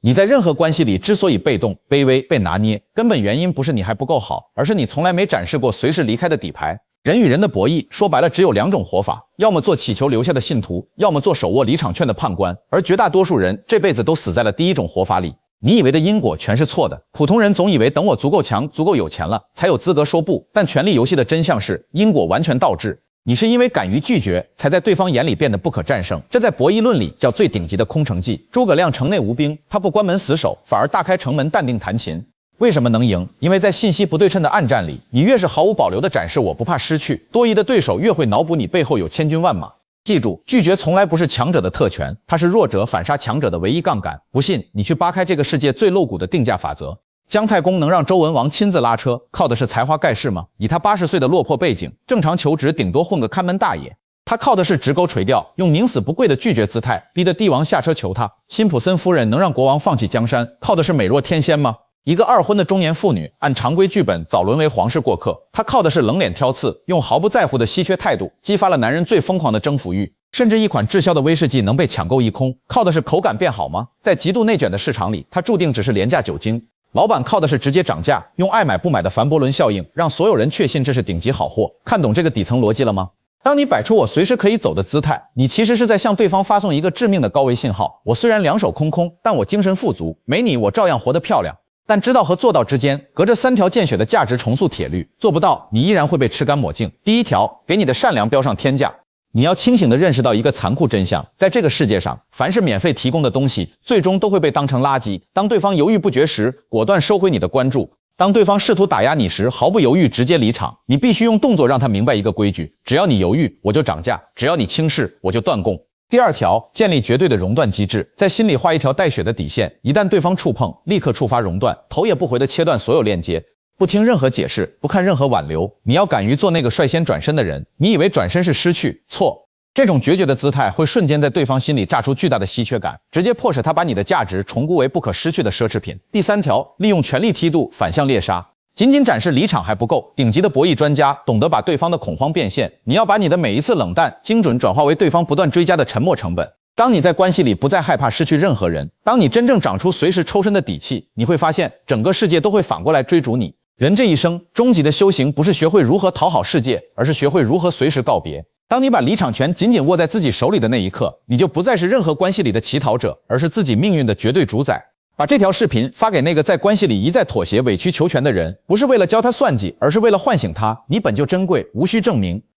你在任何关系里之所以被动、卑微、被拿捏，根本原因不是你还不够好，而是你从来没展示过随时离开的底牌。人与人的博弈，说白了只有2种活法，要么做祈求留下的信徒，要么做手握离场券的判官，而绝大多数人这辈子都死在了第一种活法里。你以为的因果全是错的。普通人总以为等我足够强、足够有钱了，才有资格说不，但权力游戏的真相是，因果完全倒置。你是因为敢于拒绝，才在对方眼里变得不可战胜。这在博弈论里叫最顶级的空城计。诸葛亮城内无兵，他不关门死守，反而大开城门淡定弹琴。为什么能赢？因为在信息不对称的暗战里，你越是毫无保留地展示我不怕失去，多疑的对手越会脑补你背后有千军万马。记住，拒绝从来不是强者的特权，它是弱者反杀强者的唯一杠杆。不信，你去扒开这个世界最露骨的定价法则。姜太公能让周文王亲自拉车，靠的是才华盖世吗？以他80岁的落魄背景，正常求职顶多混个看门大爷。他靠的是直钩垂钓，用宁死不跪的拒绝姿态，逼得帝王下车求他。辛普森夫人能让国王放弃江山，靠的是美若天仙吗？一个2婚的中年妇女，按常规剧本早沦为皇室过客，她靠的是冷脸挑刺，用毫不在乎的稀缺态度，激发了男人最疯狂的征服欲。甚至一款滞销的威士忌能被抢购一空，靠的是口感变好吗？在极度内卷的市场里，它注定只是廉价酒精。老板靠的是直接涨价，用爱买不买的凡伯伦效应，让所有人确信这是顶级好货。看懂这个底层逻辑了吗？当你摆出我随时可以走的姿态，你其实是在向对方发送一个致命的高危信号：我虽然2手空空，但我精神富足，没你我照样活得漂亮。但知道和做到之间，隔着3条见血的价值重塑铁律，做不到，你依然会被吃干抹净。第1条，给你的善良标上天价。你要清醒地认识到一个残酷真相，在这个世界上，凡是免费提供的东西，最终都会被当成垃圾。当对方犹豫不决时，果断收回你的关注；当对方试图打压你时，毫不犹豫直接离场。你必须用动作让他明白一个规矩：只要你犹豫，我就涨价；只要你轻视，我就断供。第2条，建立绝对的熔断机制，在心里画一条带血的底线，一旦对方触碰，立刻触发熔断，头也不回地切断所有链接。不听任何解释，不看任何挽留，你要敢于做那个率先转身的人。你以为转身是失去，错。这种决绝的姿态会瞬间在对方心里炸出巨大的稀缺感，直接迫使他把你的价值重估为不可失去的奢侈品。第3条，利用权力梯度反向猎杀。仅仅展示离场还不够，顶级的博弈专家懂得把对方的恐慌变现。你要把你的每一次冷淡精准转化为对方不断追加的沉没成本。当你在关系里不再害怕失去任何人，当你真正长出随时抽身的底气，你会发现整个世界都会反过来追逐你。人这一生，终极的修行不是学会如何讨好世界，而是学会如何随时告别。当你把离场权紧紧握在自己手里的那一刻，你就不再是任何关系里的乞讨者，而是自己命运的绝对主宰。把这条视频发给那个在关系里一再妥协、委曲求全的人，不是为了教他算计，而是为了唤醒他：你本就珍贵，无需证明。